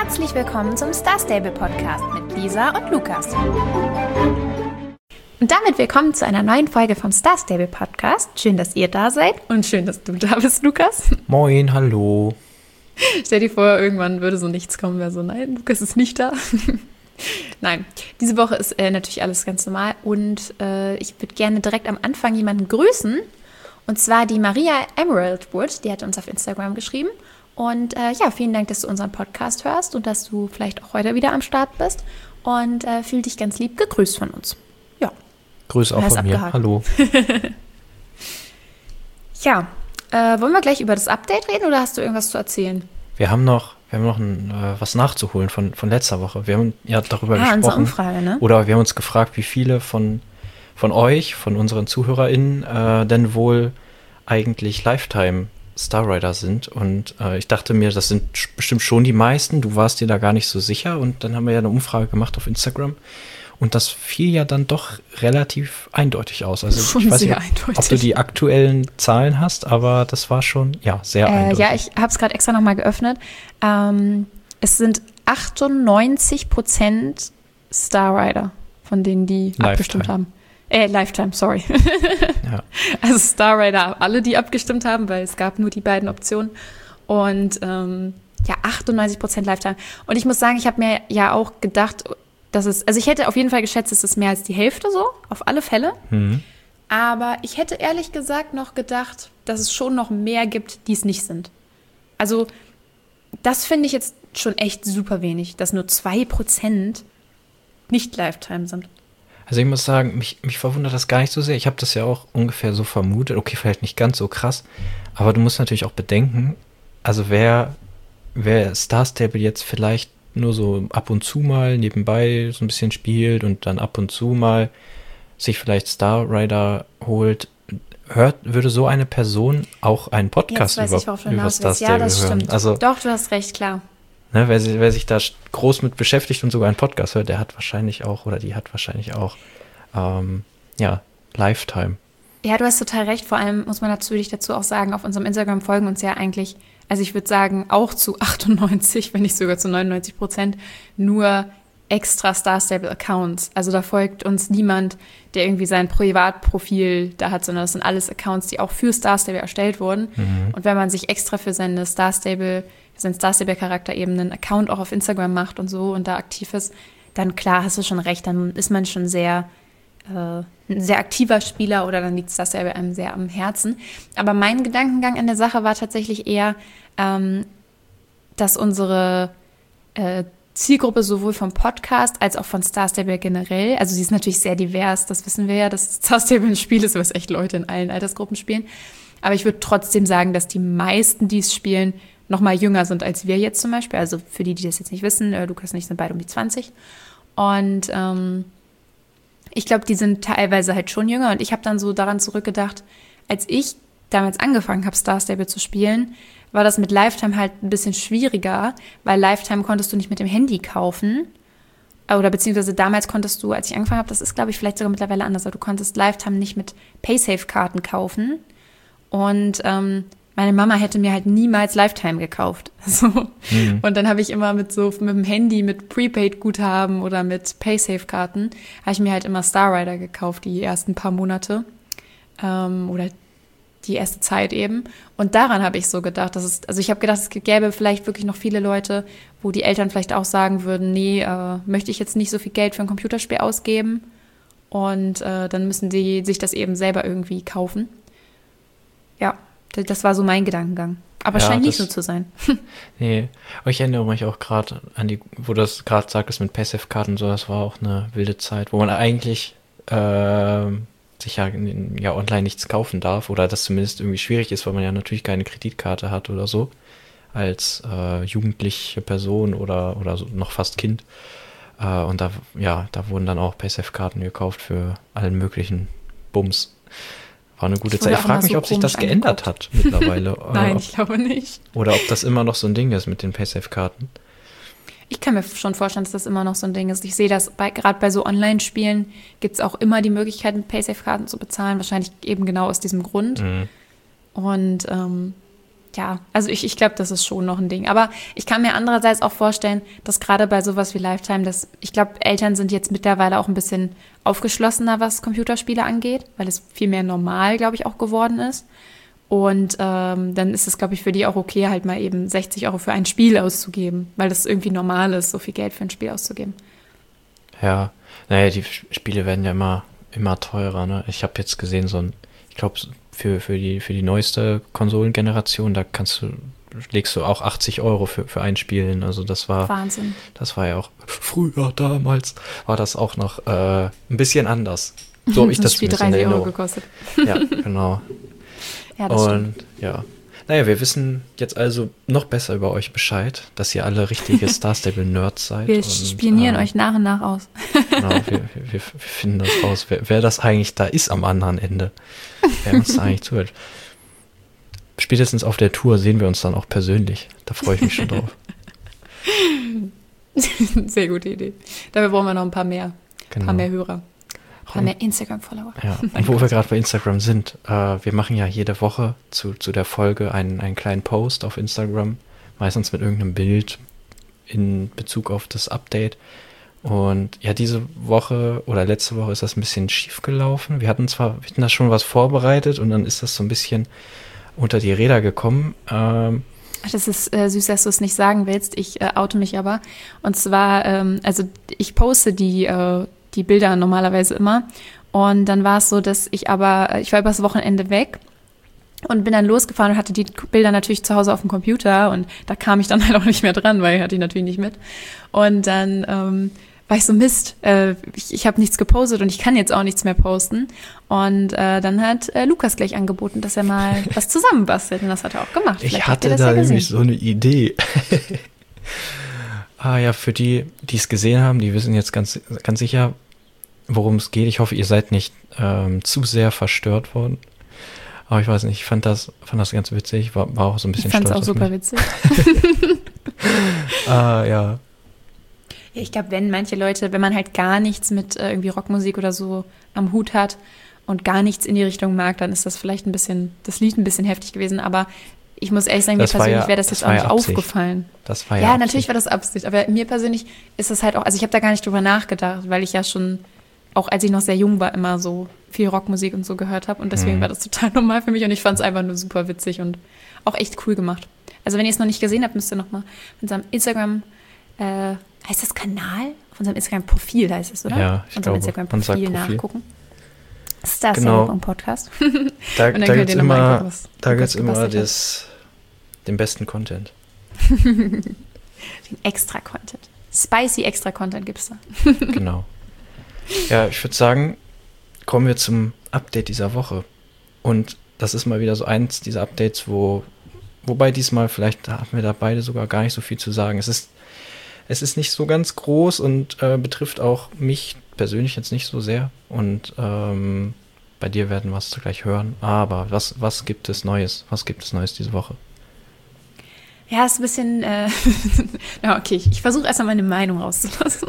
Herzlich willkommen zum Star Stable Podcast mit Lisa und Lukas. Und damit willkommen zu einer neuen Folge vom Star Stable Podcast. Schön, dass ihr da seid und schön, dass du da bist, Lukas. Moin, hallo. Stell dir vor, irgendwann würde so nichts kommen, wäre so, nein, Lukas ist nicht da. Nein, diese Woche ist natürlich alles ganz normal und ich würde gerne direkt am Anfang jemanden grüßen. Und zwar die Maria Emeraldwood, die hat uns auf Instagram geschrieben. Und vielen Dank, dass du unseren Podcast hörst und dass du vielleicht auch heute wieder am Start bist. Und fühl dich ganz lieb gegrüßt von uns. Ja. Grüß auch von mir. Hallo. Ja, wollen wir gleich über das Update reden oder hast du irgendwas zu erzählen? Wir haben noch was nachzuholen von letzter Woche. Wir haben ja darüber gesprochen. Unsere Umfrage, ne? Oder wir haben uns gefragt, wie viele von euch, von unseren ZuhörerInnen, denn wohl eigentlich Lifetime Star Rider sind. Und ich dachte mir, das sind bestimmt schon die meisten. Du warst dir da gar nicht so sicher. Und dann haben wir ja eine Umfrage gemacht auf Instagram. Und das fiel ja dann doch relativ eindeutig aus. Also schon ich weiß sehr nicht, eindeutig. Ob du die aktuellen Zahlen hast, aber das war schon, sehr eindeutig. Ja, ich habe es gerade extra nochmal geöffnet. Es sind 98% Star Rider, von denen die abgestimmt haben. Lifetime, sorry. Ja. Also Star Rider, alle, die abgestimmt haben, weil es gab nur die beiden Optionen. Und 98% Lifetime. Und ich muss sagen, ich habe mir ja auch gedacht, ich hätte auf jeden Fall geschätzt, es ist mehr als die Hälfte so, auf alle Fälle. Mhm. Aber ich hätte ehrlich gesagt noch gedacht, dass es schon noch mehr gibt, die es nicht sind. Also das finde ich jetzt schon echt super wenig, dass nur 2% nicht Lifetime sind. Also ich muss sagen, mich verwundert das gar nicht so sehr. Ich habe das ja auch ungefähr so vermutet. Okay, vielleicht nicht ganz so krass. Aber du musst natürlich auch bedenken, also wer Star Stable jetzt vielleicht nur so ab und zu mal nebenbei so ein bisschen spielt und dann ab und zu mal sich vielleicht Star Rider holt, würde so eine Person auch einen Podcast über Star Stable das hören. Stimmt. Also, doch, du hast recht, klar. Ne, wer sich da groß mit beschäftigt und sogar einen Podcast hört, der hat wahrscheinlich auch, oder die hat wahrscheinlich auch, Lifetime. Ja, du hast total recht. Vor allem muss man natürlich dazu auch sagen, auf unserem Instagram folgen uns ja eigentlich, also ich würde sagen, auch zu 98, wenn nicht sogar zu 99% nur extra Star Stable Accounts. Also da folgt uns niemand, der irgendwie sein Privatprofil da hat, sondern das sind alles Accounts, die auch für Star Stable erstellt wurden. Mhm. Und wenn man sich extra für seinen Star Stable-Charakter eben einen Account auch auf Instagram macht und so und da aktiv ist, dann klar, hast du schon recht, dann ist man schon ein sehr aktiver Spieler oder dann liegt Star Stable einem sehr am Herzen. Aber mein Gedankengang an der Sache war tatsächlich eher, dass unsere Zielgruppe sowohl vom Podcast als auch von Star Stable generell, also sie ist natürlich sehr divers, das wissen wir ja, dass Star Stable ein Spiel ist, was echt Leute in allen Altersgruppen spielen. Aber ich würde trotzdem sagen, dass die meisten, die es spielen, noch mal jünger sind als wir jetzt zum Beispiel. Also für die das jetzt nicht wissen, Lukas und ich sind beide um die 20. Und ich glaube, die sind teilweise halt schon jünger. Und ich habe dann so daran zurückgedacht, als ich damals angefangen habe, Star Stable zu spielen, war das mit Lifetime halt ein bisschen schwieriger, weil Lifetime konntest du nicht mit dem Handy kaufen. Oder beziehungsweise damals konntest du, als ich angefangen habe, das ist, glaube ich, vielleicht sogar mittlerweile anders, aber du konntest Lifetime nicht mit Paysafe-Karten kaufen. Und meine Mama hätte mir halt niemals Lifetime gekauft. So. Mhm. Und dann habe ich immer mit dem Handy, mit Prepaid-Guthaben oder mit Paysafe-Karten, habe ich mir halt immer Star Rider gekauft, die ersten paar Monate. Oder die erste Zeit eben. Und daran habe ich so gedacht, ich habe gedacht, es gäbe vielleicht wirklich noch viele Leute, wo die Eltern vielleicht auch sagen würden, nee, möchte ich jetzt nicht so viel Geld für ein Computerspiel ausgeben. Und dann müssen die sich das eben selber irgendwie kaufen. Ja, das war so mein Gedankengang. Aber es scheint nicht so zu sein. Nee, aber ich erinnere mich auch gerade an wo du das gerade sagtest mit Passive-Karten und so, das war auch eine wilde Zeit, wo man eigentlich sich ja online nichts kaufen darf oder das zumindest irgendwie schwierig ist, weil man ja natürlich keine Kreditkarte hat oder so als jugendliche Person oder so noch fast Kind. Und da wurden dann auch Passive-Karten gekauft für allen möglichen Bums. War eine gute Zeit. Ich frage mich, ob sich das geändert hat mittlerweile. Nein, ich glaube nicht. Oder ob das immer noch so ein Ding ist mit den Paysafe-Karten. Ich kann mir schon vorstellen, dass das immer noch so ein Ding ist. Ich sehe das gerade bei so Online-Spielen gibt es auch immer die Möglichkeit, mit Paysafe-Karten zu bezahlen. Wahrscheinlich eben genau aus diesem Grund. Mhm. Und ja, also ich glaube, das ist schon noch ein Ding. Aber ich kann mir andererseits auch vorstellen, dass gerade bei sowas wie Lifetime, ich glaube, Eltern sind jetzt mittlerweile auch ein bisschen aufgeschlossener, was Computerspiele angeht, weil es viel mehr normal, glaube ich, auch geworden ist. Und dann ist es, glaube ich, für die auch okay, halt mal eben 60 Euro für ein Spiel auszugeben, weil das irgendwie normal ist, so viel Geld für ein Spiel auszugeben. Ja, naja, die Spiele werden ja immer teurer, ne? Ich habe jetzt gesehen, ich glaube, für die neueste Konsolengeneration, legst du auch 80 Euro für ein Spiel hin. Also das war Wahnsinn. Das war ja auch früher, damals, war das auch noch ein bisschen anders. So habe ich das Spiel zumindest in 30 Euro Erinnerung. gekostet. Ja, genau. Ja, das Und ja. Naja, wir wissen jetzt also noch besser über euch Bescheid, dass ihr alle richtige Star Stable-Nerds seid. Wir spionieren euch nach und nach aus. Genau, wir finden das raus, wer das eigentlich da ist am anderen Ende. Wer uns da eigentlich zuhört. Spätestens auf der Tour sehen wir uns dann auch persönlich. Da freue ich mich schon drauf. Sehr gute Idee. Dafür brauchen wir noch ein paar mehr. Genau. Ein paar mehr Hörer. Ein paar mehr Instagram-Follower. Ja, und wo wir gerade bei Instagram sind, wir machen ja jede Woche zu der Folge einen kleinen Post auf Instagram, meistens mit irgendeinem Bild in Bezug auf das Update. Und ja, diese Woche oder letzte Woche ist das ein bisschen schief gelaufen. Wir hatten da schon was vorbereitet und dann ist das so ein bisschen unter die Räder gekommen. Das ist süß, dass du es nicht sagen willst. Ich oute mich aber. Und zwar, also ich poste die Bilder normalerweise immer. Und dann war es so, dass ich war übers Wochenende weg und bin dann losgefahren und hatte die Bilder natürlich zu Hause auf dem Computer. Und da kam ich dann halt auch nicht mehr dran, weil ich hatte die natürlich nicht mit. Und dann war ich so, Mist, ich habe nichts gepostet und ich kann jetzt auch nichts mehr posten. Und dann hat Lukas gleich angeboten, dass er mal was zusammenbastelt. Und das hat er auch gemacht. Ich hatte da nämlich so eine Idee. Ja, für die es gesehen haben, die wissen jetzt ganz, ganz sicher, worum es geht. Ich hoffe, ihr seid nicht zu sehr verstört worden. Aber ich weiß nicht, ich fand das ganz witzig. War auch so ein bisschen stolz auf mich. Ich fand es auch super witzig. Ja. Ja, ich glaube, wenn man halt gar nichts mit irgendwie Rockmusik oder so am Hut hat und gar nichts in die Richtung mag, dann ist das vielleicht das Lied ein bisschen heftig gewesen, aber ich muss ehrlich sagen, mir persönlich wäre das jetzt auch nicht aufgefallen. Das war ja Absicht. Natürlich war das Absicht, aber mir persönlich ist das halt auch, also ich habe da gar nicht drüber nachgedacht, weil ich ja schon, auch als ich noch sehr jung war, immer so viel Rockmusik und so gehört habe und deswegen war das total normal für mich und ich fand es einfach nur super witzig und auch echt cool gemacht. Also wenn ihr es noch nicht gesehen habt, müsst ihr noch mal auf unserem Instagram heißt das Kanal? Auf unserem Instagram-Profil heißt es, oder? Ja, ich glaube, Instagram-Profil nachgucken. Star genau. Podcast. Da gibt es immer, den besten Content. Den Extra-Content. Spicy Extra-Content gibt es da. Genau. Ja, ich würde sagen, kommen wir zum Update dieser Woche. Und das ist mal wieder so eins dieser Updates, wobei diesmal vielleicht haben wir da beide sogar gar nicht so viel zu sagen. Es ist nicht so ganz groß und betrifft auch mich persönlich jetzt nicht so sehr. Und bei dir werden wir es gleich hören. Aber was gibt es Neues? Was gibt es Neues diese Woche? Ja, ist ein bisschen... ja, okay, ich versuche erstmal meine Meinung rauszulassen.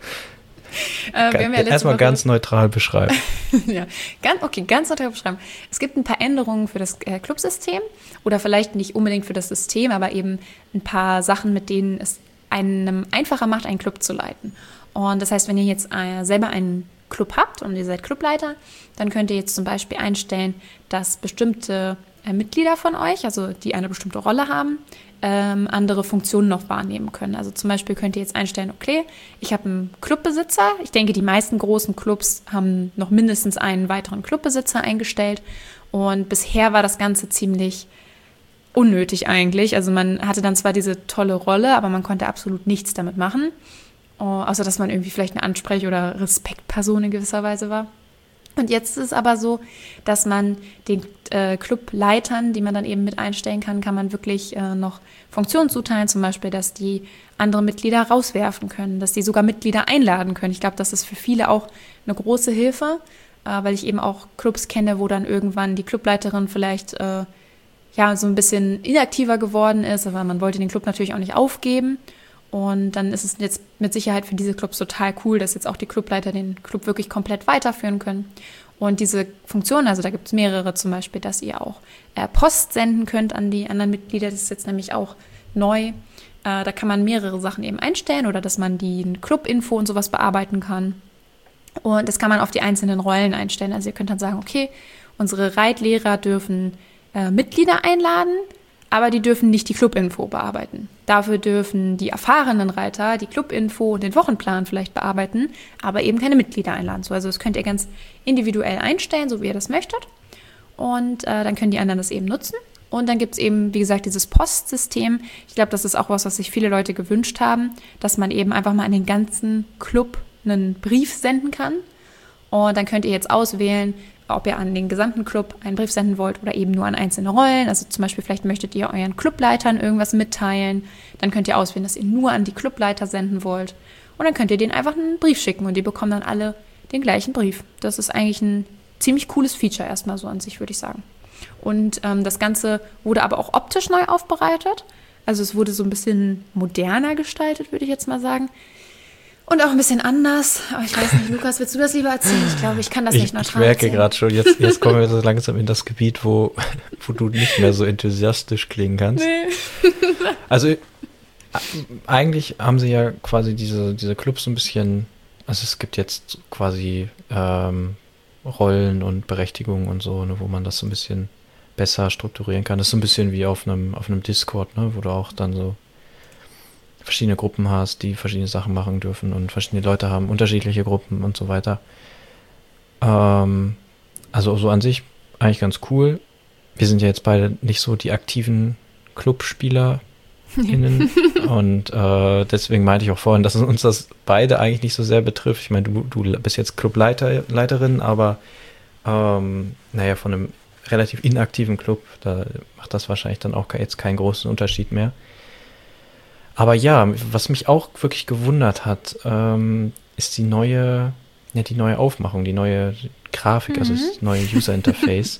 Erstmal ganz neutral beschreiben. Ja, ganz neutral beschreiben. Es gibt ein paar Änderungen für das Clubsystem oder vielleicht nicht unbedingt für das System, aber eben ein paar Sachen, mit denen es einem einfacher macht, einen Club zu leiten. Und das heißt, wenn ihr jetzt selber einen Club habt und ihr seid Clubleiter, dann könnt ihr jetzt zum Beispiel einstellen, dass bestimmte Mitglieder von euch, also die eine bestimmte Rolle haben, andere Funktionen noch wahrnehmen können. Also zum Beispiel könnt ihr jetzt einstellen, okay, ich habe einen Clubbesitzer. Ich denke, die meisten großen Clubs haben noch mindestens einen weiteren Clubbesitzer eingestellt. Und bisher war das Ganze ziemlich unnötig eigentlich. Also man hatte dann zwar diese tolle Rolle, aber man konnte absolut nichts damit machen. Außer, dass man irgendwie vielleicht eine Ansprech- oder Respektperson in gewisser Weise war. Und jetzt ist es aber so, dass man den Clubleitern, die man dann eben mit einstellen kann, kann man wirklich noch Funktionen zuteilen, zum Beispiel, dass die andere Mitglieder rauswerfen können, dass die sogar Mitglieder einladen können. Ich glaube, das ist für viele auch eine große Hilfe, weil ich eben auch Clubs kenne, wo dann irgendwann die Clubleiterin vielleicht so ein bisschen inaktiver geworden ist, aber man wollte den Club natürlich auch nicht aufgeben. Und dann ist es jetzt mit Sicherheit für diese Clubs total cool, dass jetzt auch die Clubleiter den Club wirklich komplett weiterführen können. Und diese Funktion, also da gibt es mehrere zum Beispiel, dass ihr auch Post senden könnt an die anderen Mitglieder. Das ist jetzt nämlich auch neu. Da kann man mehrere Sachen eben einstellen oder dass man die Club-Info und sowas bearbeiten kann. Und das kann man auf die einzelnen Rollen einstellen. Also ihr könnt dann sagen, okay, unsere Reitlehrer dürfen Mitglieder einladen, aber die dürfen nicht die Club-Info bearbeiten. Dafür dürfen die erfahrenen Reiter die Club-Info und den Wochenplan vielleicht bearbeiten, aber eben keine Mitglieder einladen. So, also das könnt ihr ganz individuell einstellen, so wie ihr das möchtet. Und dann können die anderen das eben nutzen. Und dann gibt es eben, wie gesagt, dieses Postsystem. Ich glaube, das ist auch was sich viele Leute gewünscht haben, dass man eben einfach mal an den ganzen Club einen Brief senden kann. Und dann könnt ihr jetzt auswählen, ob ihr an den gesamten Club einen Brief senden wollt oder eben nur an einzelne Rollen. Also zum Beispiel vielleicht möchtet ihr euren Clubleitern irgendwas mitteilen. Dann könnt ihr auswählen, dass ihr nur an die Clubleiter senden wollt. Und dann könnt ihr denen einfach einen Brief schicken und die bekommen dann alle den gleichen Brief. Das ist eigentlich ein ziemlich cooles Feature erstmal so an sich, würde ich sagen. Und das Ganze wurde aber auch optisch neu aufbereitet. Also es wurde so ein bisschen moderner gestaltet, würde ich jetzt mal sagen. Und auch ein bisschen anders. Aber ich weiß nicht, Lukas, willst du das lieber erzählen? Ich glaube, ich kann das nicht neutral erzählen. Ich merke gerade schon, jetzt kommen wir so langsam in das Gebiet, wo du nicht mehr so enthusiastisch klingen kannst. Nee. Also eigentlich haben sie ja quasi diese Clubs so ein bisschen, also es gibt jetzt quasi Rollen und Berechtigungen und so, ne, wo man das so ein bisschen besser strukturieren kann. Das ist so ein bisschen wie auf einem Discord, ne, wo du auch dann so verschiedene Gruppen hast, die verschiedene Sachen machen dürfen und verschiedene Leute haben unterschiedliche Gruppen und so weiter. Also so an sich eigentlich ganz cool. Wir sind ja jetzt beide nicht so die aktiven ClubspielerInnen und deswegen meinte ich auch vorhin, dass uns das beide eigentlich nicht so sehr betrifft. Ich meine, du bist jetzt Clubleiterin, aber naja, von einem relativ inaktiven Club, da macht das wahrscheinlich dann auch jetzt keinen großen Unterschied mehr. Aber ja, was mich auch wirklich gewundert hat, ist die neue Aufmachung, die neue Grafik, also das neue User-Interface.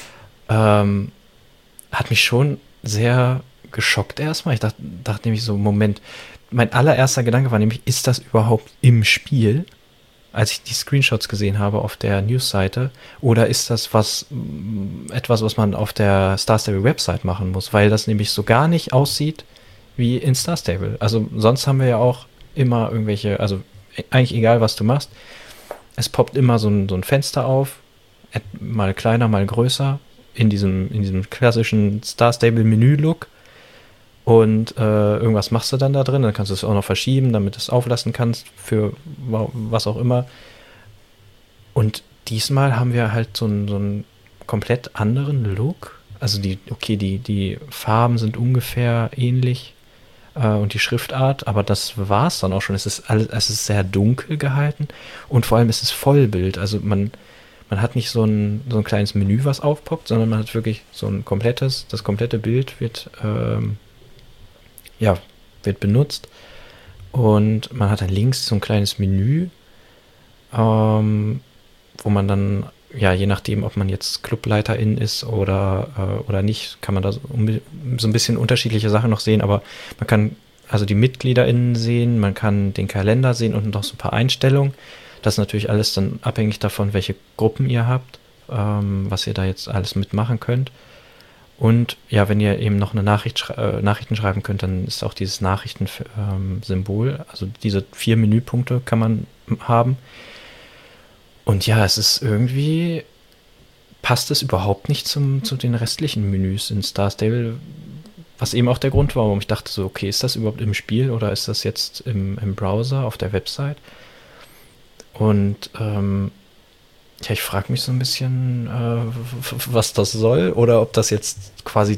Hat mich schon sehr geschockt erstmal. Ich dachte nämlich so, Moment, mein allererster Gedanke war nämlich, ist das überhaupt im Spiel, als ich die Screenshots gesehen habe auf der Newsseite, oder ist das etwas, was man auf der Star Stable Website machen muss, weil das nämlich so gar nicht aussieht wie in Star Stable. Also sonst haben wir ja auch immer irgendwelche, also eigentlich egal, was du machst, es poppt immer so ein Fenster auf, mal kleiner, mal größer, in diesem klassischen Star Stable Menü-Look und irgendwas machst du dann da drin, dann kannst du es auch noch verschieben, damit du es auflassen kannst für was auch immer. Und diesmal haben wir halt so einen komplett anderen Look. Also die Farben sind ungefähr ähnlich und die Schriftart, aber das war es dann auch schon. Es ist sehr dunkel gehalten und vor allem ist es Vollbild. Also man hat nicht so ein kleines Menü, was aufpoppt, sondern man hat wirklich das komplette Bild wird benutzt und man hat dann links so ein kleines Menü, wo man dann, ja, je nachdem, ob man jetzt Clubleiterin ist oder nicht, kann man da so ein bisschen unterschiedliche Sachen noch sehen, aber man kann also die MitgliederInnen sehen, man kann den Kalender sehen und noch so ein paar Einstellungen. Das ist natürlich alles dann abhängig davon, welche Gruppen ihr habt, was ihr da jetzt alles mitmachen könnt. Und ja, wenn ihr eben noch eine Nachrichten schreiben könnt, dann ist auch dieses Nachrichten-Symbol, also diese 4 Menüpunkte kann man haben. Und ja, es ist irgendwie, passt es überhaupt nicht zu den restlichen Menüs in Star Stable, was eben auch der Grund war, warum ich dachte so, okay, ist das überhaupt im Spiel oder ist das jetzt im Browser auf der Website? Und ja, ich frage mich so ein bisschen, was das soll oder ob das jetzt quasi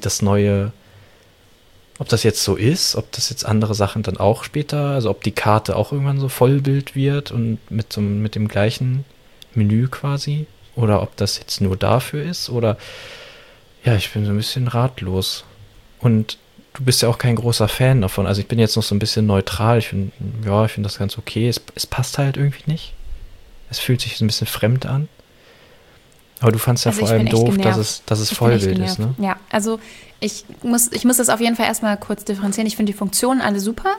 ob das jetzt so ist, ob das jetzt andere Sachen dann auch später, also ob die Karte auch irgendwann so Vollbild wird und mit dem gleichen Menü quasi, oder ob das jetzt nur dafür ist, oder ja, ich bin so ein bisschen ratlos. Und du bist ja auch kein großer Fan davon, also ich bin jetzt noch so ein bisschen neutral, ich finde das ganz okay, es passt halt irgendwie nicht. Es fühlt sich so ein bisschen fremd an. Aber du fandst ja vor allem doof, dass es Vollbild ist, ne? Ja, also ich muss das auf jeden Fall erstmal kurz differenzieren. Ich finde die Funktionen alle super.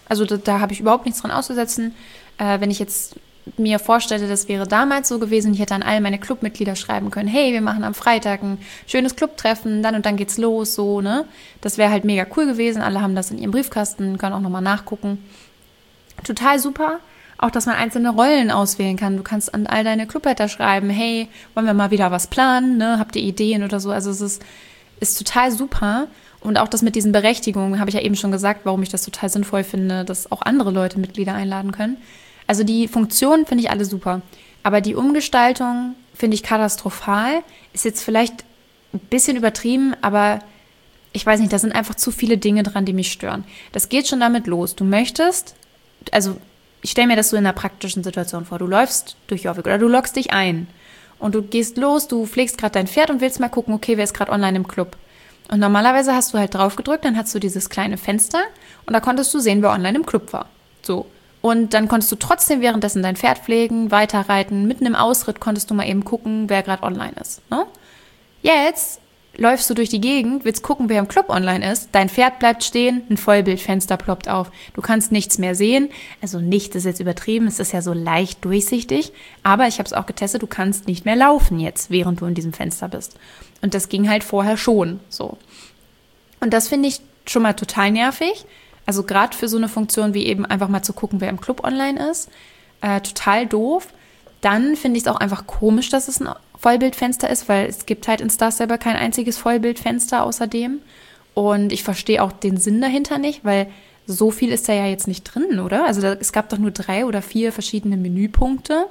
Also da habe ich überhaupt nichts dran auszusetzen. Wenn ich jetzt mir vorstelle, das wäre damals so gewesen, ich hätte an all meine Clubmitglieder schreiben können, hey, wir machen am Freitag ein schönes Clubtreffen, dann und dann geht's los, so, ne? Das wäre halt mega cool gewesen. Alle haben das in ihrem Briefkasten, können auch nochmal nachgucken. Total super. Auch, dass man einzelne Rollen auswählen kann. Du kannst an all deine Clubleiter schreiben, hey, wollen wir mal wieder was planen, ne? Habt ihr Ideen oder so? Also es ist total super. Und auch das mit diesen Berechtigungen, habe ich ja eben schon gesagt, warum ich das total sinnvoll finde, dass auch andere Leute Mitglieder einladen können. Also die Funktionen finde ich alle super. Aber die Umgestaltung finde ich katastrophal. Ist jetzt vielleicht ein bisschen übertrieben, aber ich weiß nicht, da sind einfach zu viele Dinge dran, die mich stören. Das geht schon damit los. Du möchtest, also ich stelle mir das so in einer praktischen Situation vor. Du läufst durch Jorvik oder du loggst dich ein und du gehst los, du pflegst gerade dein Pferd und willst mal gucken, okay, wer ist gerade online im Club. Und normalerweise hast du halt drauf gedrückt, dann hast du dieses kleine Fenster und da konntest du sehen, wer online im Club war. So. Und dann konntest du trotzdem währenddessen dein Pferd pflegen, weiterreiten. Mitten im Ausritt konntest du mal eben gucken, wer gerade online ist. Ne? Jetzt läufst du durch die Gegend, willst gucken, wer im Club online ist. Dein Pferd bleibt stehen, ein Vollbildfenster ploppt auf. Du kannst nichts mehr sehen. Also nicht ist jetzt übertrieben, es ist ja so leicht durchsichtig. Aber ich habe es auch getestet, du kannst nicht mehr laufen jetzt, während du in diesem Fenster bist. Und das ging halt vorher schon so. Und das finde ich schon mal total nervig. Also gerade für so eine Funktion wie eben einfach mal zu gucken, wer im Club online ist. Total doof. Dann finde ich es auch einfach komisch, dass es ein Vollbildfenster ist, weil es gibt halt in Star Stable kein einziges Vollbildfenster außerdem. Und ich verstehe auch den Sinn dahinter nicht, weil so viel ist da ja jetzt nicht drin, oder? Also es gab doch nur 3 oder 4 verschiedene Menüpunkte.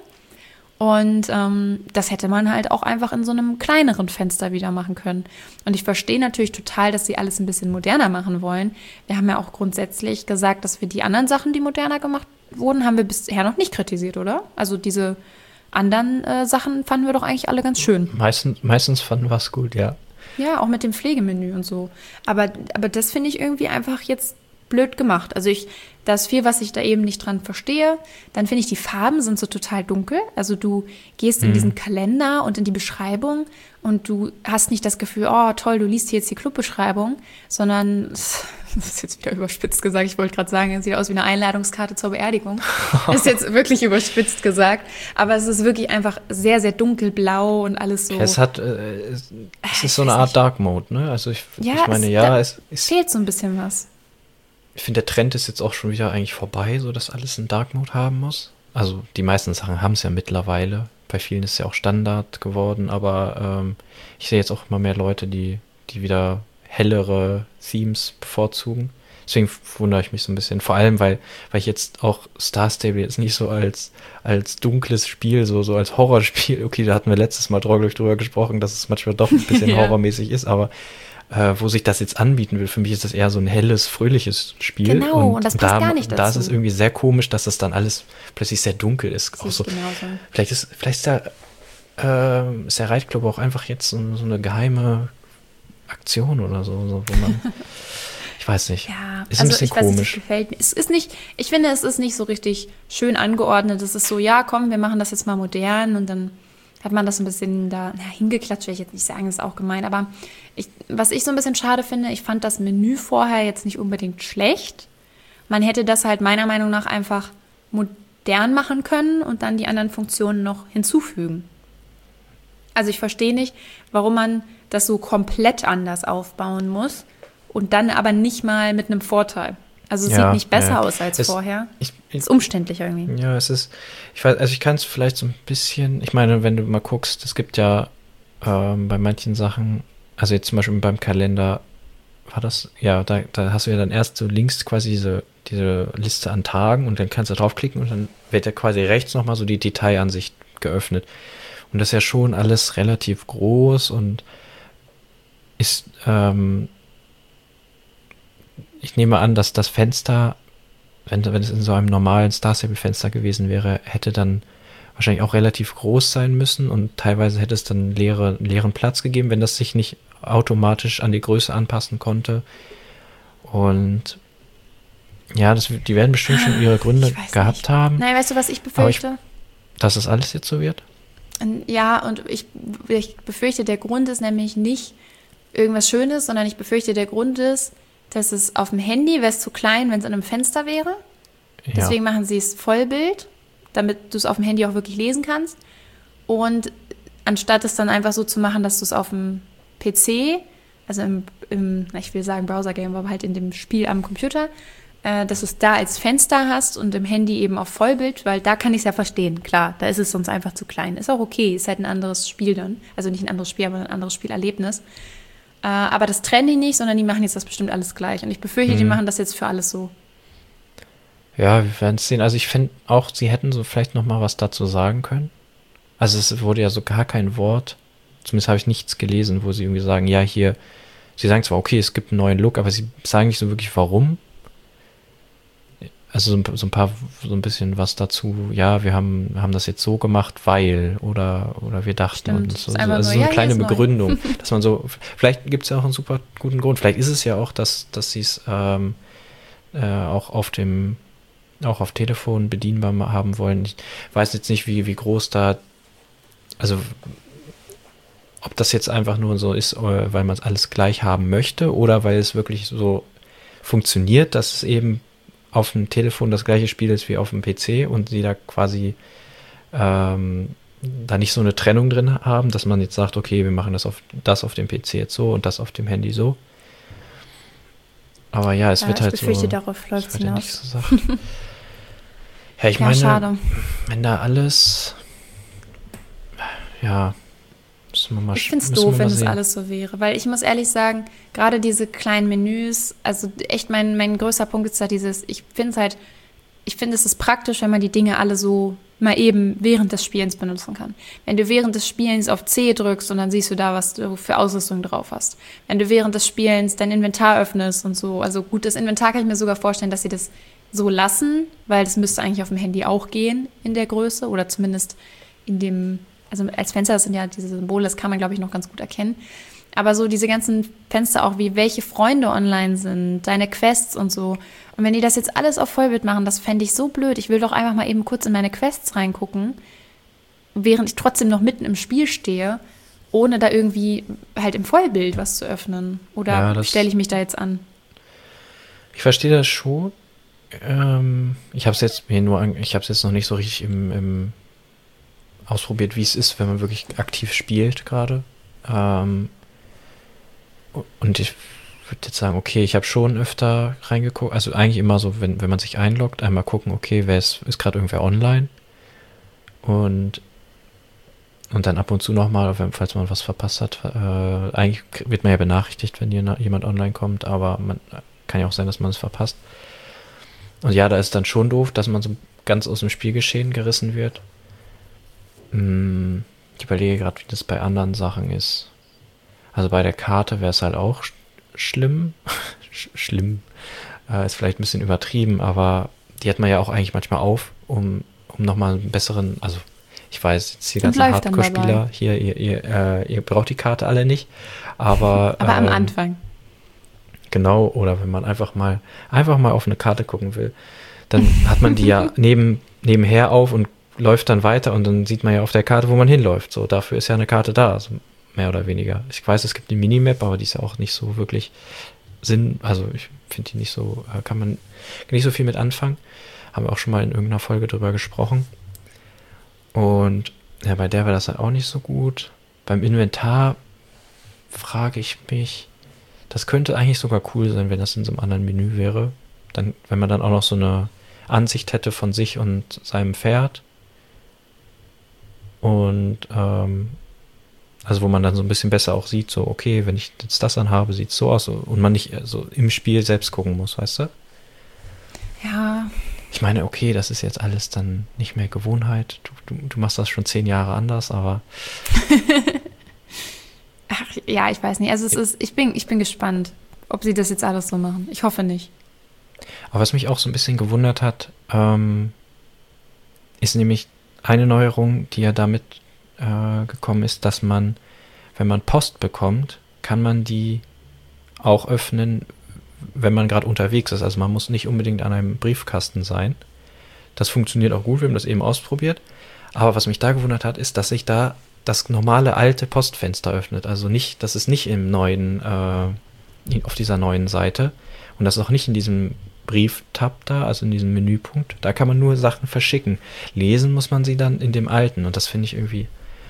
Und das hätte man halt auch einfach in so einem kleineren Fenster wieder machen können. Und ich verstehe natürlich total, dass sie alles ein bisschen moderner machen wollen. Wir haben ja auch grundsätzlich gesagt, dass wir die anderen Sachen, die moderner gemacht wurden, haben wir bisher noch nicht kritisiert, oder? Also diese anderen Sachen fanden wir doch eigentlich alle ganz schön. Meistens fanden wir es gut, ja. Ja, auch mit dem Pflegemenü und so. Aber das finde ich irgendwie einfach jetzt blöd gemacht. Also da ist viel, was ich da eben nicht dran verstehe. Dann finde ich, die Farben sind so total dunkel. Also du gehst in diesen Kalender und in die Beschreibung und du hast nicht das Gefühl, oh toll, du liest hier jetzt die Clubbeschreibung, sondern, das ist jetzt wieder überspitzt gesagt, ich wollte gerade sagen, es sieht aus wie eine Einladungskarte zur Beerdigung. Das ist jetzt wirklich überspitzt gesagt, aber es ist wirklich einfach sehr, sehr dunkelblau und alles so. Es ist so eine Art Dark Mode, ne? Also ich meine, es fehlt so ein bisschen was. Ich finde, der Trend ist jetzt auch schon wieder eigentlich vorbei, so dass alles in Dark Mode haben muss. Also die meisten Sachen haben es ja mittlerweile. Bei vielen ist es ja auch Standard geworden, aber ich sehe jetzt auch immer mehr Leute, die wieder hellere Themes bevorzugen. Deswegen wundere ich mich so ein bisschen. Vor allem, weil ich jetzt auch Star Stable jetzt nicht so als dunkles Spiel, so als Horrorspiel. Okay, da hatten wir letztes Mal drüber gesprochen, dass es manchmal doch ein bisschen horrormäßig ist, aber wo sich das jetzt anbieten will. Für mich ist das eher so ein helles, fröhliches Spiel. Genau, und das passt gar nicht dazu. Da ist es irgendwie sehr komisch, dass das dann alles plötzlich sehr dunkel ist. Auch so. Vielleicht ist der Reitclub auch einfach jetzt so eine geheime Aktion oder so wo man ich weiß nicht. Ja, ist ein bisschen komisch. Gefällt mir. Ich finde, es ist nicht so richtig schön angeordnet. Es ist so, ja, komm, wir machen das jetzt mal modern und dann hat man das ein bisschen da hingeklatscht, will ich jetzt nicht sagen, das ist auch gemein, aber was ich so ein bisschen schade finde, ich fand das Menü vorher jetzt nicht unbedingt schlecht. Man hätte das halt meiner Meinung nach einfach modern machen können und dann die anderen Funktionen noch hinzufügen. Also ich verstehe nicht, warum man das so komplett anders aufbauen muss und dann aber nicht mal mit einem Vorteil. Also es sieht nicht besser aus als vorher. Es ist umständlich irgendwie. Ja, ich kann es vielleicht so ein bisschen, ich meine, wenn du mal guckst, es gibt ja bei manchen Sachen, also jetzt zum Beispiel beim Kalender, war das, ja, da hast du ja dann erst so links quasi diese Liste an Tagen und dann kannst du draufklicken und dann wird ja quasi rechts nochmal so die Detailansicht geöffnet. Und das ist ja schon alles relativ groß und ist, ich nehme an, dass das Fenster, wenn es in so einem normalen Star Stable-Fenster gewesen wäre, hätte dann wahrscheinlich auch relativ groß sein müssen und teilweise hätte es dann leeren Platz gegeben, wenn das sich nicht automatisch an die Größe anpassen konnte. Und ja, die werden bestimmt schon ihre Gründe gehabt haben. Nein, weißt du, was ich befürchte? Dass das alles jetzt so wird? Ja, und ich befürchte, der Grund ist nämlich nicht irgendwas Schönes, sondern ich befürchte, der Grund ist, dass es auf dem Handy wäre es zu klein, wenn es in einem Fenster wäre. Deswegen machen sie es Vollbild, damit du es auf dem Handy auch wirklich lesen kannst. Und anstatt es dann einfach so zu machen, dass du es auf dem PC, also ich will sagen Browser-Game, aber halt in dem Spiel am Computer, dass du es da als Fenster hast und im Handy eben auf Vollbild, weil da kann ich es ja verstehen. Klar, da ist es sonst einfach zu klein. Ist auch okay, ist halt ein anderes Spiel dann. Also nicht ein anderes Spiel, aber ein anderes Spielerlebnis. Aber das trennen die nicht, sondern die machen jetzt das bestimmt alles gleich. Und ich befürchte, die machen das jetzt für alles so. Ja, wir werden es sehen. Also ich finde auch, sie hätten so vielleicht noch mal was dazu sagen können. Also es wurde ja so gar kein Wort, zumindest habe ich nichts gelesen, wo sie irgendwie sagen, ja hier, sie sagen zwar, okay, es gibt einen neuen Look, aber sie sagen nicht so wirklich, warum. Also so ein bisschen was dazu, ja, wir haben das jetzt so gemacht, weil, oder wir dachten. Stimmt, und so also so eine kleine Begründung, dass man so, vielleicht gibt es ja auch einen super guten Grund, vielleicht ist es ja auch, dass sie es auch auf Telefon bedienbar haben wollen. Ich weiß jetzt nicht, wie groß da, also ob das jetzt einfach nur so ist, weil man es alles gleich haben möchte oder weil es wirklich so funktioniert, dass es eben auf dem Telefon das gleiche Spiel ist wie auf dem PC und sie da quasi da nicht so eine Trennung drin haben, dass man jetzt sagt, okay, wir machen das auf dem PC jetzt so und das auf dem Handy so. Aber ja, es wird halt so. Ich befürchte, darauf läuft es hinaus. So ja, ich meine, schade. Wenn da alles, ja, müssen wir mal Ich finde es doof, wenn das alles so wäre, weil ich muss ehrlich sagen, gerade diese kleinen Menüs, also echt mein größter Punkt ist da dieses, ich finde es ist praktisch, wenn man die Dinge alle so mal eben während des Spielens benutzen kann. Wenn du während des Spielens auf C drückst und dann siehst du da, was du für Ausrüstung drauf hast. Wenn du während des Spielens dein Inventar öffnest und so, also gut, das Inventar kann ich mir sogar vorstellen, dass sie das so lassen, weil das müsste eigentlich auf dem Handy auch gehen in der Größe oder zumindest in dem, also als Fenster, das sind ja diese Symbole, das kann man, glaube ich, noch ganz gut erkennen. Aber so diese ganzen Fenster auch, wie welche Freunde online sind, deine Quests und so. Und wenn die das jetzt alles auf Vollbild machen, das fände ich so blöd. Ich will doch einfach mal eben kurz in meine Quests reingucken, während ich trotzdem noch mitten im Spiel stehe, ohne da irgendwie halt im Vollbild was zu öffnen. Oder ja, stelle ich mich da jetzt an? Ich verstehe das schon. Ich habe es jetzt noch nicht so richtig im ausprobiert, wie es ist, wenn man wirklich aktiv spielt gerade. Und ich würde jetzt sagen, okay, ich habe schon öfter reingeguckt, also eigentlich immer so, wenn man sich einloggt, einmal gucken, okay, ist gerade irgendwer online und dann ab und zu nochmal, falls man was verpasst hat, eigentlich wird man ja benachrichtigt, wenn jemand online kommt, aber man kann ja auch sein, dass man es verpasst. Und ja, da ist dann schon doof, dass man so ganz aus dem Spielgeschehen gerissen wird. Ich überlege gerade, wie das bei anderen Sachen ist. Also bei der Karte wäre es halt auch schlimm. Schlimm. Ist vielleicht ein bisschen übertrieben, aber die hat man ja auch eigentlich manchmal auf, um nochmal einen besseren, also ich weiß, jetzt die ganzen Hardcore-Spieler hier, ihr braucht die Karte alle nicht, aber am Anfang. Genau, oder wenn man einfach mal auf eine Karte gucken will, dann hat man die ja nebenher auf und läuft dann weiter und dann sieht man ja auf der Karte, wo man hinläuft. So, dafür ist ja eine Karte da, also mehr oder weniger. Ich weiß, es gibt eine Minimap, aber die ist ja auch nicht so wirklich also ich finde die nicht so, kann man nicht so viel mit anfangen. Haben wir auch schon mal in irgendeiner Folge drüber gesprochen. Und ja, bei der war das halt auch nicht so gut. Beim Inventar frage ich mich, das könnte eigentlich sogar cool sein, wenn das in so einem anderen Menü wäre. Dann, wenn man dann auch noch so eine Ansicht hätte von sich und seinem Pferd. Und also wo man dann so ein bisschen besser auch sieht, so okay, wenn ich jetzt das anhabe, sieht es so aus und man nicht so im Spiel selbst gucken muss, weißt du? Ja. Ich meine, okay, das ist jetzt alles dann nicht mehr Gewohnheit. Du machst das schon 10 Jahre anders, aber Ach, ja, ich weiß nicht. Also ich bin gespannt, ob sie das jetzt alles so machen. Ich hoffe nicht. Aber was mich auch so ein bisschen gewundert hat, ist nämlich eine Neuerung, die ja damit gekommen ist, dass man, wenn man Post bekommt, kann man die auch öffnen, wenn man gerade unterwegs ist. Also man muss nicht unbedingt an einem Briefkasten sein. Das funktioniert auch gut, wir haben das eben ausprobiert. Aber was mich da gewundert hat, ist, dass sich da das normale alte Postfenster öffnet. Also nicht, das ist nicht im neuen, auf dieser neuen Seite und das ist auch nicht in diesem Brief-Tab da, also in diesem Menüpunkt. Da kann man nur Sachen verschicken. Lesen muss man sie dann in dem alten. Und das finde ich irgendwie,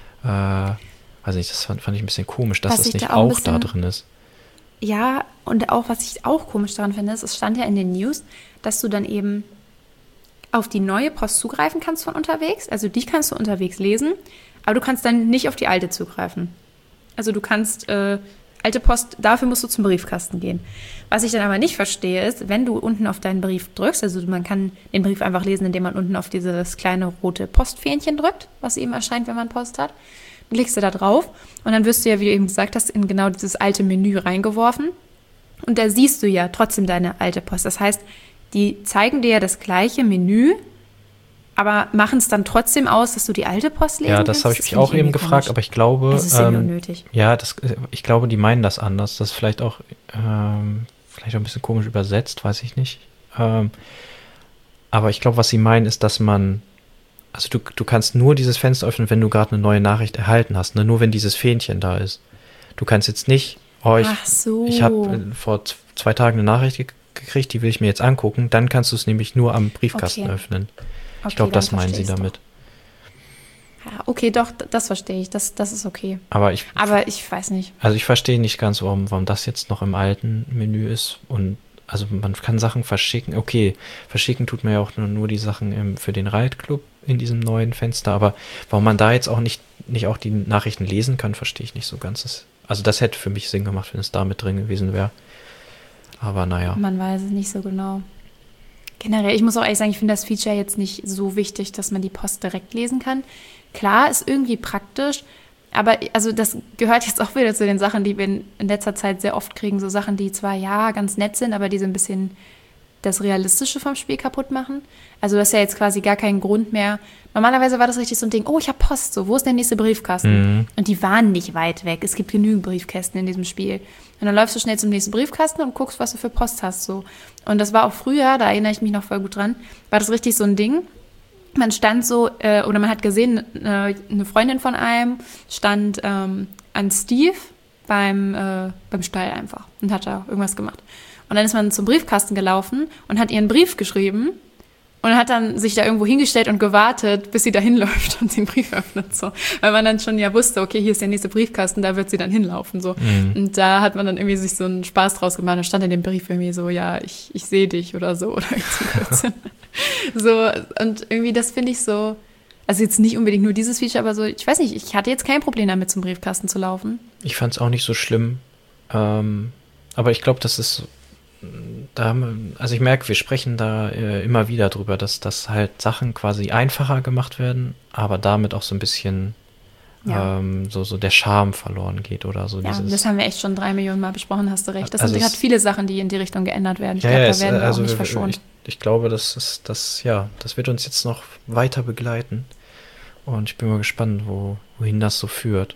weiß nicht, das fand ich ein bisschen komisch, dass das nicht auch da drin ist. Ja, und auch, was ich auch komisch daran finde, ist, es stand ja in den News, dass du dann eben auf die neue Post zugreifen kannst von unterwegs. Also die kannst du unterwegs lesen, aber du kannst dann nicht auf die alte zugreifen. Also du kannst alte Post, dafür musst du zum Briefkasten gehen. Was ich dann aber nicht verstehe, ist, wenn du unten auf deinen Brief drückst, also man kann den Brief einfach lesen, indem man unten auf dieses kleine rote Postfähnchen drückt, was eben erscheint, wenn man Post hat. Dann klickst du da drauf und dann wirst du ja, wie du eben gesagt hast, in genau dieses alte Menü reingeworfen. Und da siehst du ja trotzdem deine alte Post. Das heißt, die zeigen dir ja das gleiche Menü, aber machen es dann trotzdem aus, dass du die alte Post lesen kannst? Ja, das habe ich mich auch eben gefragt, aber ich glaube, das ist irgendwie unnötig. Ja, ich glaube, die meinen das anders. Das ist vielleicht auch ein bisschen komisch übersetzt, weiß ich nicht. Aber ich glaube, was sie meinen, ist, dass man, also du kannst nur dieses Fenster öffnen, wenn du gerade eine neue Nachricht erhalten hast, ne? Nur wenn dieses Fähnchen da ist. Du kannst jetzt nicht, ich habe vor 2 Tagen eine Nachricht gekriegt, die will ich mir jetzt angucken, dann kannst du es nämlich nur am Briefkasten öffnen. Ich glaube, das meinen sie damit. Ja, okay, doch, das verstehe ich. Das ist okay. Aber ich weiß nicht. Also ich verstehe nicht ganz, warum das jetzt noch im alten Menü ist. Und also man kann Sachen verschicken. Okay, verschicken tut man ja auch nur die Sachen für den Reitclub in diesem neuen Fenster. Aber warum man da jetzt auch nicht auch die Nachrichten lesen kann, verstehe ich nicht so ganz. Also das hätte für mich Sinn gemacht, wenn es da mit drin gewesen wäre. Aber naja. Man weiß es nicht so genau. Generell, ich muss auch ehrlich sagen, ich finde das Feature jetzt nicht so wichtig, dass man die Post direkt lesen kann. Klar, ist irgendwie praktisch, aber also das gehört jetzt auch wieder zu den Sachen, die wir in letzter Zeit sehr oft kriegen. So Sachen, die zwar ja ganz nett sind, aber die so ein bisschen das Realistische vom Spiel kaputt machen. Also das ist ja jetzt quasi gar kein Grund mehr. Normalerweise war das richtig so ein Ding, oh, ich habe Post, so, wo ist der nächste Briefkasten? Mhm. Und die waren nicht weit weg. Es gibt genügend Briefkästen in diesem Spiel. Und dann läufst du schnell zum nächsten Briefkasten und guckst, was du für Post hast. So. Und das war auch früher, da erinnere ich mich noch voll gut dran, war das richtig so ein Ding. Man stand so, oder man hat gesehen, eine Freundin von einem stand an Steve beim Stall einfach und hat da irgendwas gemacht. Und dann ist man zum Briefkasten gelaufen und hat ihren Brief geschrieben und hat dann sich da irgendwo hingestellt und gewartet, bis sie da hinläuft und den Brief öffnet. So. Weil man dann schon ja wusste, okay, hier ist der nächste Briefkasten, da wird sie dann hinlaufen. So. Mhm. Und da hat man dann irgendwie sich so einen Spaß draus gemacht. Da stand in dem Brief irgendwie so, ja, ich sehe dich oder so. Oder so, und irgendwie das finde ich so, also jetzt nicht unbedingt nur dieses Feature, aber so, ich weiß nicht, ich hatte jetzt kein Problem damit, zum Briefkasten zu laufen. Ich fand es auch nicht so schlimm. Aber ich glaube, das ist also ich merke, wir sprechen da immer wieder drüber, dass halt Sachen quasi einfacher gemacht werden, aber damit auch so ein bisschen so der Charme verloren geht oder so. Ja, das haben wir echt schon 3 Millionen Mal besprochen, hast du recht. Das sind gerade viele Sachen, die in die Richtung geändert werden. Ich glaube, da werden wir auch nicht verschont. Ich glaube, das wird uns jetzt noch weiter begleiten und ich bin mal gespannt, wohin das so führt.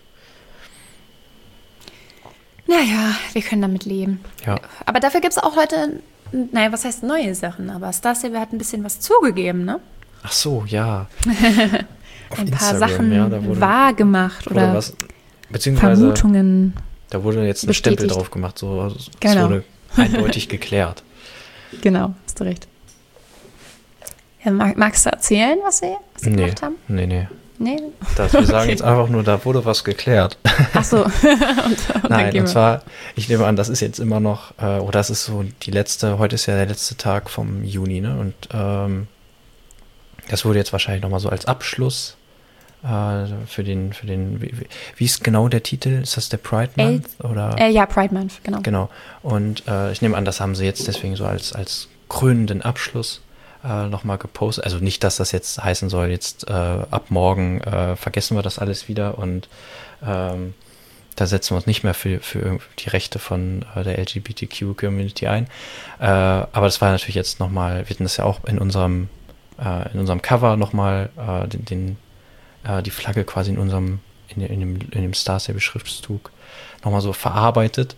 Naja, wir können damit leben. Ja. Aber dafür gibt es auch heute, naja, was heißt neue Sachen? Aber Star Stable hat ein bisschen was zugegeben, ne? Ach so, ja. Ein paar Sachen wahrgemacht oder was, beziehungsweise Vermutungen. Da wurde jetzt ein Stempel drauf gemacht, so genau. Es wurde eindeutig geklärt. Genau, hast du recht. Ja, magst du erzählen, was sie gemacht haben? Nee. Wir sagen jetzt einfach nur, da wurde was geklärt. Ach so. Nein, und zwar, ich nehme an, das ist jetzt immer noch, oder das ist so heute ist ja der letzte Tag vom Juni, ne? Und das wurde jetzt wahrscheinlich nochmal so als Abschluss für den, wie ist genau der Titel? Ist das der Pride Month? Ja, Pride Month, genau. Genau. Und ich nehme an, das haben sie jetzt deswegen so als krönenden Abschluss nochmal gepostet. Also nicht, dass das jetzt heißen soll, jetzt ab morgen vergessen wir das alles wieder und da setzen wir uns nicht mehr für die Rechte von der LGBTQ-Community ein. Aber das war natürlich jetzt nochmal, wir hatten das ja auch in unserem Cover nochmal die Flagge quasi in dem Star Stable Schriftzug nochmal so verarbeitet.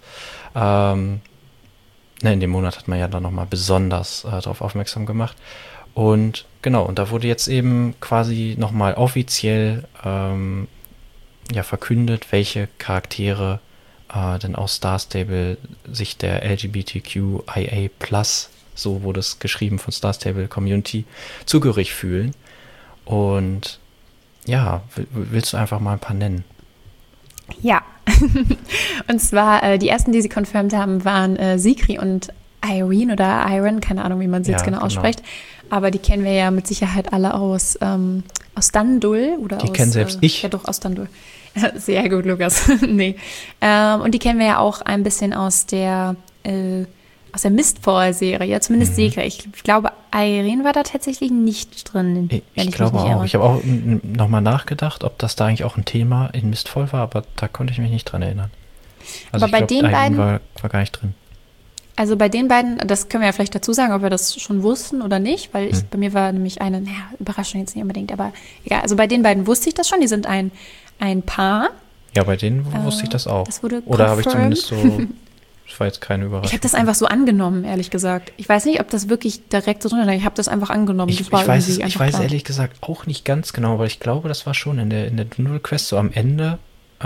In dem Monat hat man ja dann nochmal besonders darauf aufmerksam gemacht. Und genau, und da wurde jetzt eben quasi nochmal offiziell verkündet, welche Charaktere denn aus Star Stable sich der LGBTQIA+ so wurde es geschrieben von Star Stable Community, zugehörig fühlen. Und ja, willst du einfach mal ein paar nennen? Ja, und zwar die ersten, die sie confirmed haben, waren Sikri und Irene oder Iron, keine Ahnung, wie man sie jetzt genau ausspricht. Aber die kennen wir ja mit Sicherheit alle aus Dandul. Oder die kennen selbst ich. Ja, doch, aus Dandul. Sehr gut, Lukas. Nee. Und die kennen wir ja auch ein bisschen aus der Mistfall-Serie, zumindest Sikri. Ich glaube, Irene war da tatsächlich nicht drin. Ich glaube auch. Ich habe auch nochmal nachgedacht, ob das da eigentlich auch ein Thema in Mistfall war, aber da konnte ich mich nicht dran erinnern. Also aber bei den beiden war gar nicht drin. Also bei den beiden, das können wir ja vielleicht dazu sagen, ob wir das schon wussten oder nicht, weil bei mir war nämlich eine, Überraschung jetzt nicht unbedingt, aber egal. Also bei den beiden wusste ich das schon, die sind ein Paar. Ja, bei denen wusste ich das auch. Das wurde oder habe ich zumindest so, das war jetzt keine Überraschung. Ich habe das einfach so angenommen, ehrlich gesagt. Ich weiß nicht, ob das wirklich direkt so drin ist, ich habe das einfach angenommen. Ich weiß ehrlich gesagt auch nicht ganz genau, aber ich glaube, das war schon in der Dune Quest so am Ende,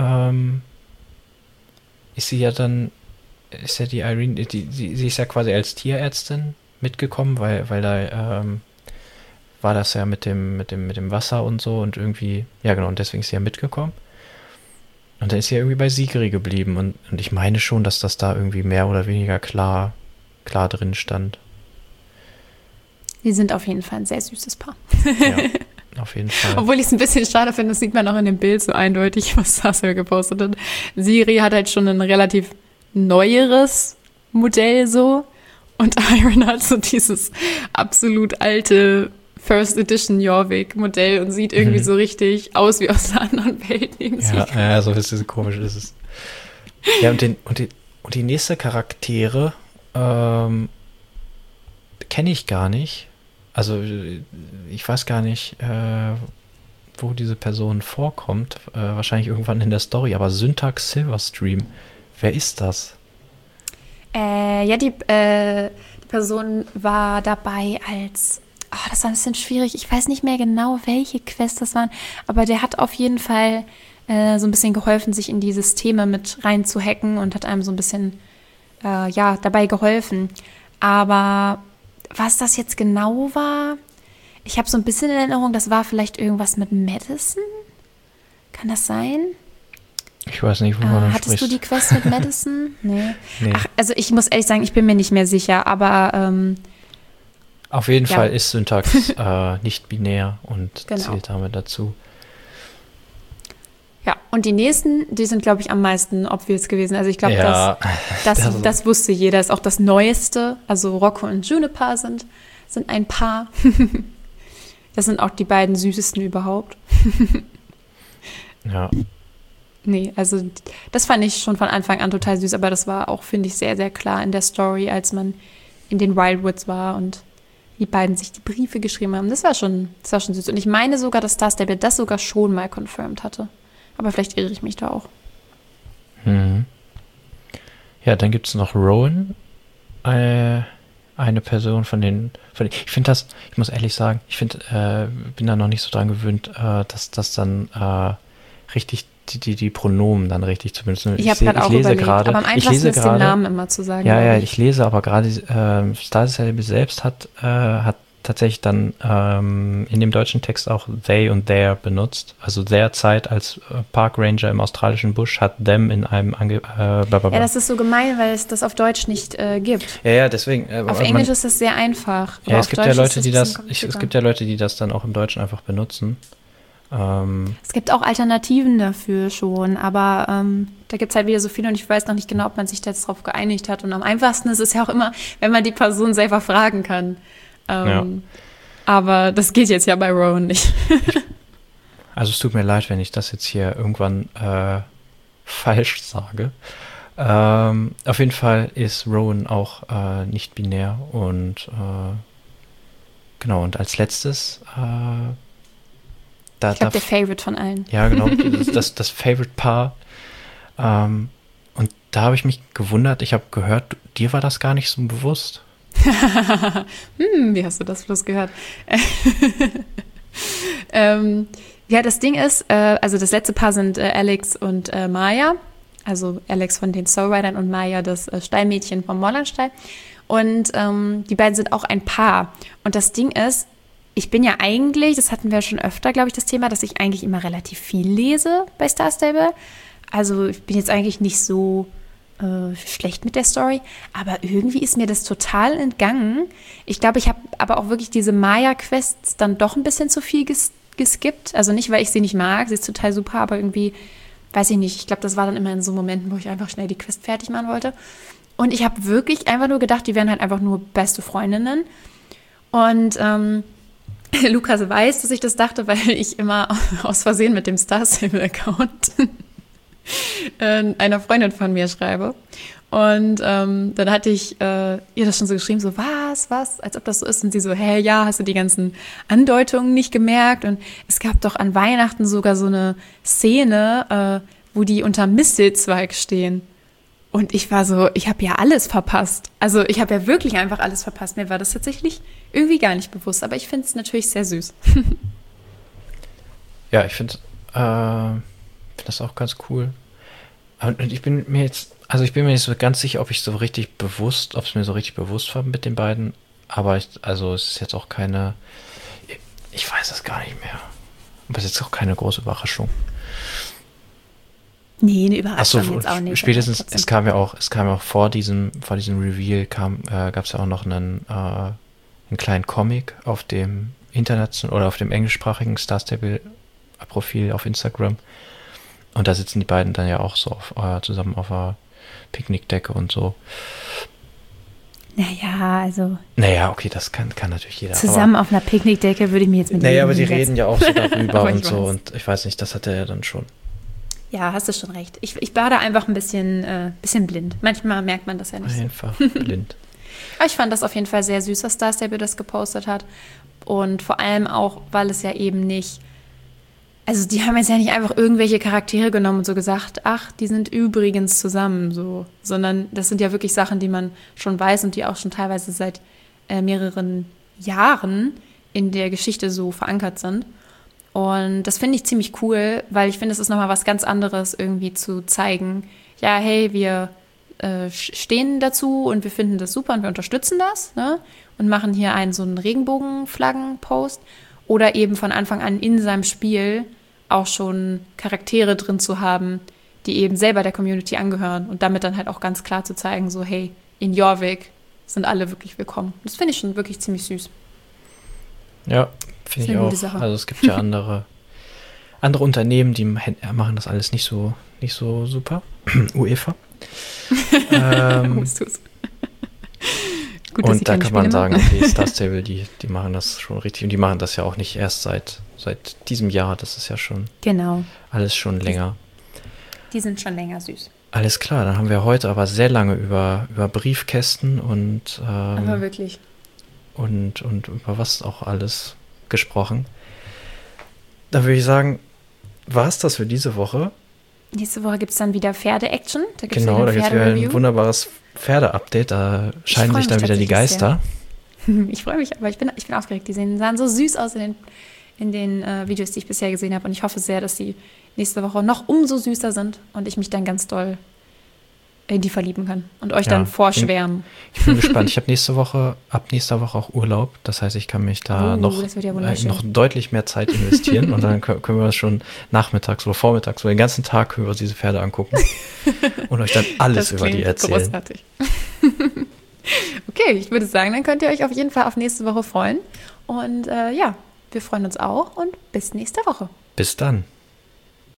ist die Irene, sie ist ja quasi als Tierärztin mitgekommen, weil da war das ja mit dem Wasser und so und irgendwie, ja genau, und deswegen ist sie ja mitgekommen. Und dann ist sie ja irgendwie bei Sikri geblieben und ich meine schon, dass das da irgendwie mehr oder weniger klar drin stand. Die sind auf jeden Fall ein sehr süßes Paar. Ja, auf jeden Fall. Obwohl ich es ein bisschen schade finde, das sieht man auch in dem Bild so eindeutig, was Sasser gepostet hat. Siri hat halt schon ein relativ neueres Modell so und Iron hat so dieses absolut alte First Edition Jorvik-Modell und sieht irgendwie so richtig aus wie aus einer anderen Welt. Ja, so ist es komisch. Ist es. Ja, und die nächste Charaktere kenne ich gar nicht. Also ich weiß gar nicht, wo diese Person vorkommt. Wahrscheinlich irgendwann in der Story. Aber Syntax Silverstream, wer ist das? Die Person war dabei als... das war ein bisschen schwierig. Ich weiß nicht mehr genau, welche Quests das waren, aber der hat auf jeden Fall so ein bisschen geholfen, sich in die Systeme mit reinzuhacken und hat einem so ein bisschen dabei geholfen. Aber was das jetzt genau war, ich habe so ein bisschen in Erinnerung, das war vielleicht irgendwas mit Madison? Kann das sein? Ich weiß nicht, wo man das hattest du die Quest mit Madison? Nee. Ach, also ich muss ehrlich sagen, ich bin mir nicht mehr sicher, aber auf jeden Fall ist Syntax nicht binär und zählt damit dazu. Ja, und die nächsten, die sind, glaube ich, am meisten obvious gewesen. Also ich glaube, das wusste jeder. Das ist auch das Neueste. Also Rocco und Juniper sind ein Paar. Das sind auch die beiden süßesten überhaupt. Ja. Nee, also das fand ich schon von Anfang an total süß, aber das war auch, finde ich, sehr, sehr klar in der Story, als man in den Wildwoods war und die beiden sich die Briefe geschrieben haben. Das war schon süß. Und ich meine sogar, dass Star Stable das sogar schon mal confirmed hatte. Aber vielleicht irre ich mich da auch. Ja, dann gibt es noch Rowan. Eine Person ich finde das, ich muss ehrlich sagen, bin da noch nicht so dran gewöhnt, dass das dann richtig die Pronomen dann richtig zu benutzen. Ich habe gerade auch überlegt, aber am einfachsten ist den Namen immer zu sagen. Ja, ich lese, aber gerade Star Stable selbst hat tatsächlich dann in dem deutschen Text auch they und their benutzt. Also their Zeit als Park Ranger im australischen Busch hat them in einem Ja, das ist so gemein, weil es das auf Deutsch nicht gibt. Ja, deswegen. Auf Englisch ist das sehr einfach. Ja, es gibt ja Leute, die das dann auch im Deutschen einfach benutzen. Es gibt auch Alternativen dafür schon, aber da gibt es halt wieder so viele und ich weiß noch nicht genau, ob man sich da jetzt drauf geeinigt hat. Und am einfachsten ist es ja auch immer, wenn man die Person selber fragen kann. Aber das geht jetzt ja bei Rowan nicht. Also es tut mir leid, wenn ich das jetzt hier irgendwann falsch sage. Auf jeden Fall ist Rowan auch nicht binär und genau, und als letztes ich glaube, der Favorite von allen. Ja, genau, das Favorite-Paar. Und da habe ich mich gewundert, ich habe gehört, dir war das gar nicht so bewusst. Wie hast du das bloß gehört? Ja, das Ding ist, also das letzte Paar sind Alex und Maya. Also Alex von den Soulridern und Maya, das Stallmädchen vom Mollernstall. Und die beiden sind auch ein Paar. Und das Ding ist, ich bin ja eigentlich, das hatten wir schon öfter, glaube ich, das Thema, dass ich eigentlich immer relativ viel lese bei Star Stable. Also ich bin jetzt eigentlich nicht so schlecht mit der Story, aber irgendwie ist mir das total entgangen. Ich glaube, ich habe aber auch wirklich diese Maya-Quests dann doch ein bisschen zu viel geskippt. Also nicht, weil ich sie nicht mag, sie ist total super, aber irgendwie, weiß ich nicht, ich glaube, das war dann immer in so Momenten, wo ich einfach schnell die Quest fertig machen wollte. Und ich habe wirklich einfach nur gedacht, die wären halt einfach nur beste Freundinnen. Und Lukas weiß, dass ich das dachte, weil ich immer aus Versehen mit dem Star Stable-Account einer Freundin von mir schreibe. Und dann hatte ich ihr das schon so geschrieben, so was, als ob das so ist. Und sie so, hä, ja, hast du die ganzen Andeutungen nicht gemerkt? Und es gab doch an Weihnachten sogar so eine Szene, wo die unter Mistelzweig stehen. Und ich war so, ich habe ja alles verpasst. Also ich habe ja wirklich einfach alles verpasst. Mir war das tatsächlich irgendwie gar nicht bewusst. Aber ich finde es natürlich sehr süß. Ja, ich finde das auch ganz cool. Und ich bin mir nicht so ganz sicher, ob es mir so richtig bewusst war mit den beiden. Aber es ist jetzt auch keine, ich weiß es gar nicht mehr. Aber es ist jetzt auch keine große Überraschung. Nee, eine Überraschung jetzt auch nicht. Spätestens, es kam ja auch vor diesem Reveal gab es ja auch noch einen kleinen Comic auf dem internationalen oder auf dem englischsprachigen Star Stable Profil auf Instagram. Und da sitzen die beiden dann ja auch so zusammen auf einer Picknickdecke und so. Naja, okay, das kann natürlich jeder. Zusammen auf einer Picknickdecke würde ich mir jetzt mit aber die reden ja auch so darüber und so. Und ich weiß nicht, das hat er ja dann schon. Ja, hast du schon recht. Ich war da einfach ein bisschen blind. Manchmal merkt man das ja nicht. Einfach blind. Aber ich fand das auf jeden Fall sehr süß, dass Star Stable das gepostet hat. Und vor allem auch, weil es ja eben nicht, also die haben jetzt ja nicht einfach irgendwelche Charaktere genommen und so gesagt, ach, die sind übrigens zusammen, so, sondern das sind ja wirklich Sachen, die man schon weiß und die auch schon teilweise seit mehreren Jahren in der Geschichte so verankert sind. Und das finde ich ziemlich cool, weil ich finde, es ist nochmal was ganz anderes, irgendwie zu zeigen, ja, hey, wir stehen dazu und wir finden das super und wir unterstützen das, ne? Und machen hier so einen Regenbogenflaggen-Post. Oder eben von Anfang an in seinem Spiel auch schon Charaktere drin zu haben, die eben selber der Community angehören und damit dann halt auch ganz klar zu zeigen, so hey, in Jorvik sind alle wirklich willkommen. Das finde ich schon wirklich ziemlich süß. Ja, finde ich auch. Also es gibt ja andere Unternehmen, die machen das alles nicht so super. UEFA. Gut, und da kann man sagen, okay, Star Stable, die machen das schon richtig. Und die machen das ja auch nicht erst seit diesem Jahr. Das ist ja schon alles schon länger. Die sind schon länger süß. Alles klar, dann haben wir heute aber sehr lange über Briefkästen und aber wirklich. Und über was auch alles gesprochen. Da würde ich sagen, war es das für diese Woche? Nächste Woche gibt es dann wieder Pferde-Action. Da gibt es wieder ein wunderbares Pferde-Update. Da scheinen sich dann wieder die Geister. Ich freue mich, aber ich bin aufgeregt. Die sahen so süß aus in den Videos, die ich bisher gesehen habe. Und ich hoffe sehr, dass sie nächste Woche noch umso süßer sind und ich mich dann ganz doll in die verlieben kann und euch dann vorschwärmen. Ich bin gespannt. Ich habe ab nächster Woche auch Urlaub. Das heißt, ich kann mich da noch deutlich mehr Zeit investieren und dann können wir uns schon nachmittags oder vormittags oder den ganzen Tag über diese Pferde angucken und euch dann alles über die erzählen. Großartig. Okay, ich würde sagen, dann könnt ihr euch auf jeden Fall auf nächste Woche freuen. Und wir freuen uns auch und bis nächste Woche. Bis dann.